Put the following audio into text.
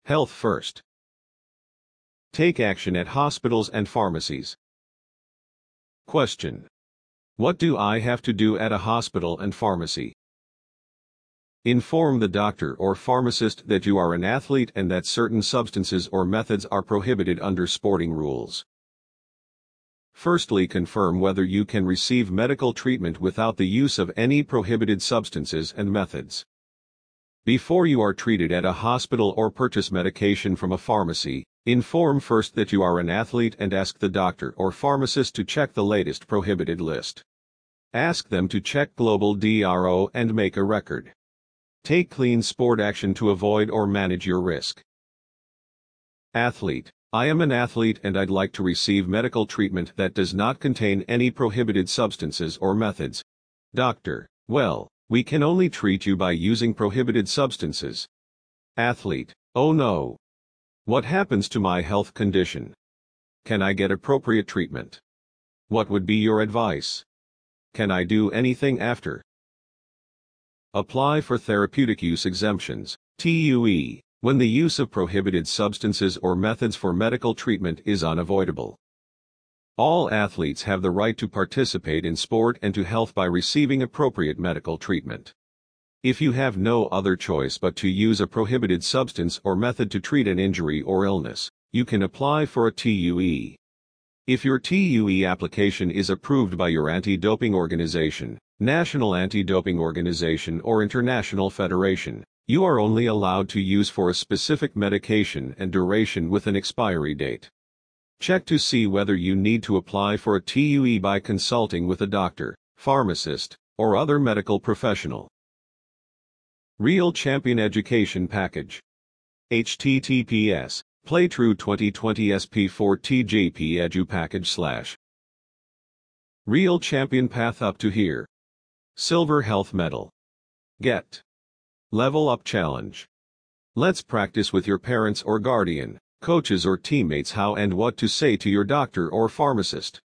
Health first. Take action at hospitals and pharmacies. Question. What do I have to do at a hospital and pharmacy? Inform the doctor or pharmacist that you are an athlete and that certain substances or methods are prohibited under sporting rules. Firstly, confirm whether you can receive medical treatment without the use of any prohibited substances and methods. Before you are treated at a hospital or purchase medication from a pharmacy, inform first that you are an athlete and ask the doctor or pharmacist to check the latest prohibited list. Ask them to check global DRO and make a record. Take clean sport action to avoid or manage your risk. Athlete. I am an athlete and I'd like to receive medical treatment that does not contain any prohibited substances or methods. Doctor. Well, we can only treat you by using prohibited substances. Athlete. Oh no. What happens to my health condition? Can I get appropriate treatment? What would be your advice? Can I do anything after? Apply for therapeutic use exemptions, TUE, when the use of prohibited substances or methods for medical treatment is unavoidable. All athletes have the right to participate in sport and to health by receiving appropriate medical treatment. If you have no other choice but to use a prohibited substance or method to treat an injury or illness, you can apply for a TUE. If your TUE application is approved by your anti-doping organization, National Anti-Doping Organization or International Federation, you are only allowed to use for a specific medication and duration with an expiry date. Check to see whether you need to apply for a TUE by consulting with a doctor, pharmacist, or other medical professional. Real Champion Education Package. https Playtrue 2020 SP4 TJP Edu Package / Real Champion Path Up to Here. Silver Health Medal. Get. Level Up Challenge. Let's practice with your parents or guardian, coaches or teammates how and what to say to your doctor or pharmacist.